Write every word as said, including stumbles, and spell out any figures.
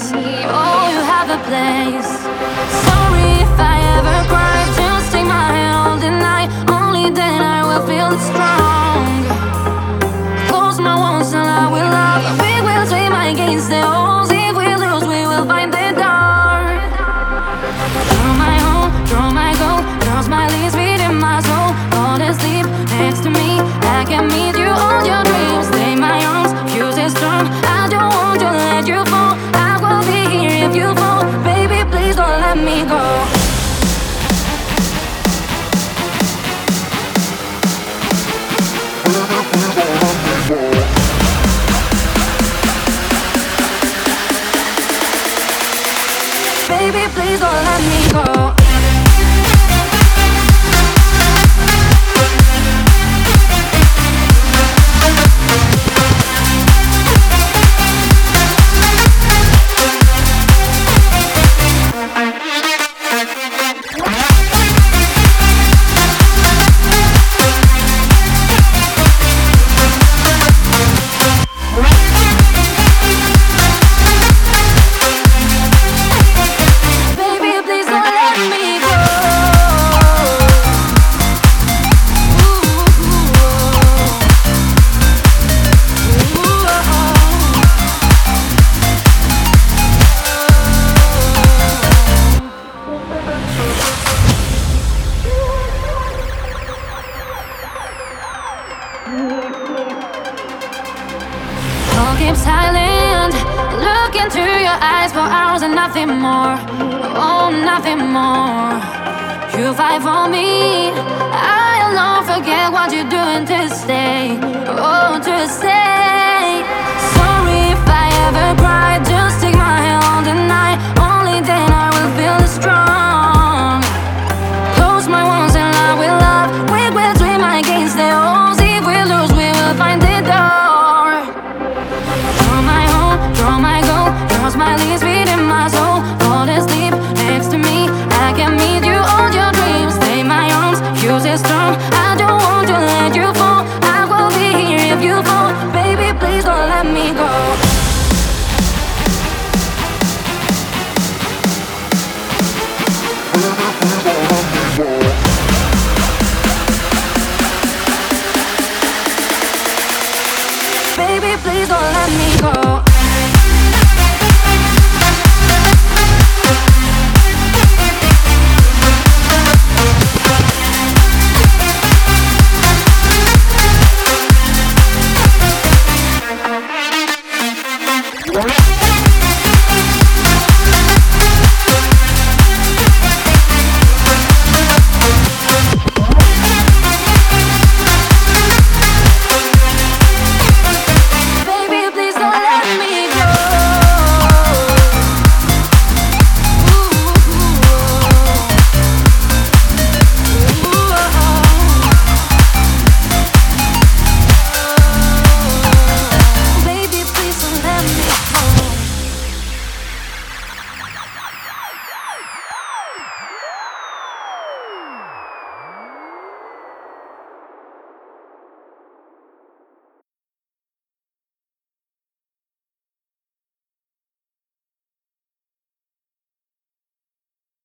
Oh, you have a place. Sorry if I ever cry. Just take my hand all the night. Only then I will feel strong. Close my wounds and I will love. We will swim against the odds. If we lose, we will find the dark. Draw my home, draw my goal. Cross my leaves, within my soul. Fall asleep next to me. I can meet you all your dreams. Stay my arms, fuse it strong. I don't want to let you fall. I will be here if you fall. Baby, please don't let me go. Baby, please don't let me go. I'll keep silent, look into your eyes for hours and nothing more. Oh, nothing more. You fight for me, I'll not forget what you're doing to stay. Oh, to stay. Sorry if I ever cry.